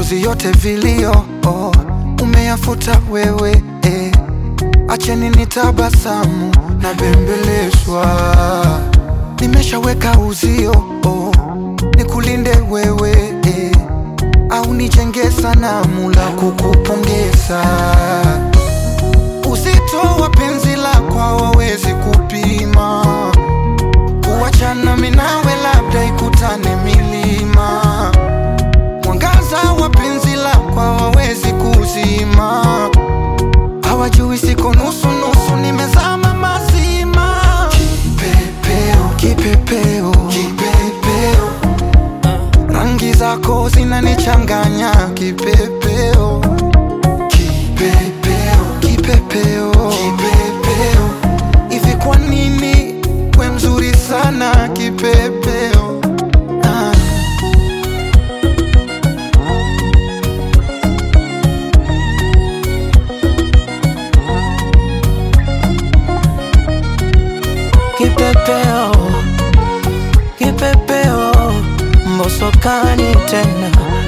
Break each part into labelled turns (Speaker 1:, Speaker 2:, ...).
Speaker 1: machozi yote vilio umeyafuta wewe Acheni nitabasamu na bembelezwa. Nimeshaweka uzio nikulinde wewe au nijenge sanamu la kukupongeza. Uzito wa penzi lako hawawezi kupima, kuachana mimi nawe labda ikutane milima. Mwangaza wa penzi lako hawawezi kuzima, hawajui siko nusu nusu, nimezama mazima. Kipepeo, kipepeo, kipepeo, rangi zako zinanichanganya. Kipepeo, kipepeo, kipepeo, kipepeo, hivi kwa nini we mzuri sana kipepeo?
Speaker 2: Kipepeo, kipepeo, mbosokani tena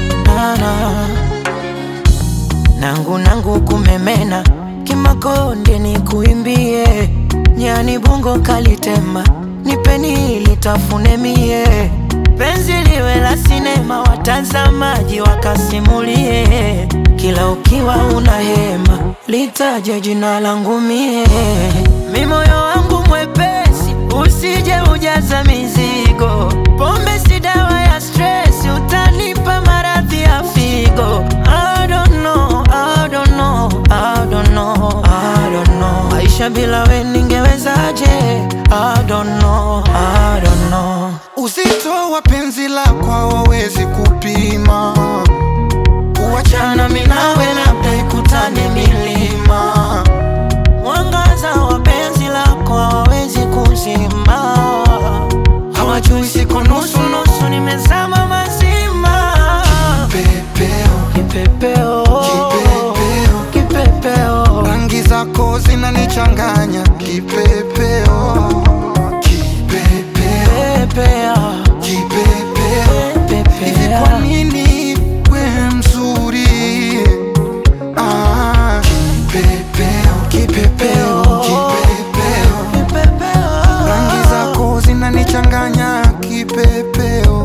Speaker 2: nangu kumemena, kimakonde ni kuimbie, nyani bungo kalitema, nipeni litafune mie. Penzi liwe la sinema, watazamaji wakasimulie, kila ukiwa unahema, litaje jina langu mie. Mi moyo wangu mwepesi, usije ujaza mizigo, pombe si dawa ya stress, utanipa maradhi ya figo. I don't know, I don't know, I don't know, I don't know, maisha bila we ningewezaje? I don't know, I don't know.
Speaker 1: Uzito wa penzi lako hawawezi kupima, kuachana mimi nawe labda ikutane milima.
Speaker 2: Mwangaza wa penzi lako hawawezi kuzima, hawajui siko nusu nusu, nimezama mazima.
Speaker 1: Kipepeo,
Speaker 2: kipepeo,
Speaker 1: kipepeo,
Speaker 2: kipepeo,
Speaker 1: rangi zako zinanichanganya. Kipepeo, kipepeo, kipepeo, hivi kwa nini we mzuri? Kipepeo, kipepeo, rangi zako zinanichanganya. Kipepeo.